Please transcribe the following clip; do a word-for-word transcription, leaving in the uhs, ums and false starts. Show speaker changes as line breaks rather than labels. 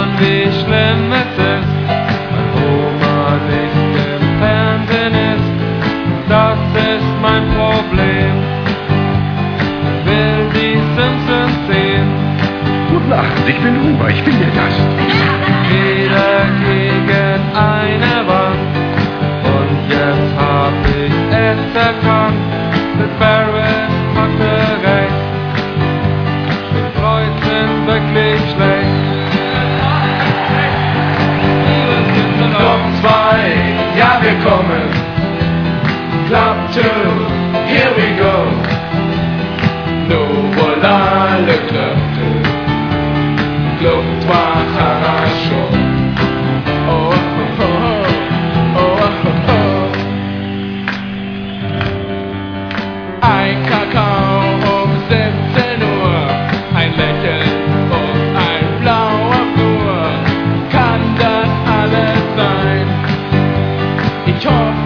hören, wie schlimm es ist, weil Oma nicht im Fernsehen ist. Das ist mein Problem. Ich will die Simpsons sehen.
Gute Nacht, ich bin Huber, ich bin der Gast.
Wieder gegen eine Wand. Und jetzt hab ich es erkannt. Mit Barrett hatte recht. Die Freud sind wirklich schlecht.
Club zwei, ja wir kommen. Club two, here we go. No voilà le club deux. Club trois, хорошо. Oh, oh, oh, oh, oh, oh. Ein Kakao um siebzehn Uhr, ein Lächeln und ein blauer Flur. Kann das alles sein? Ich hoffe,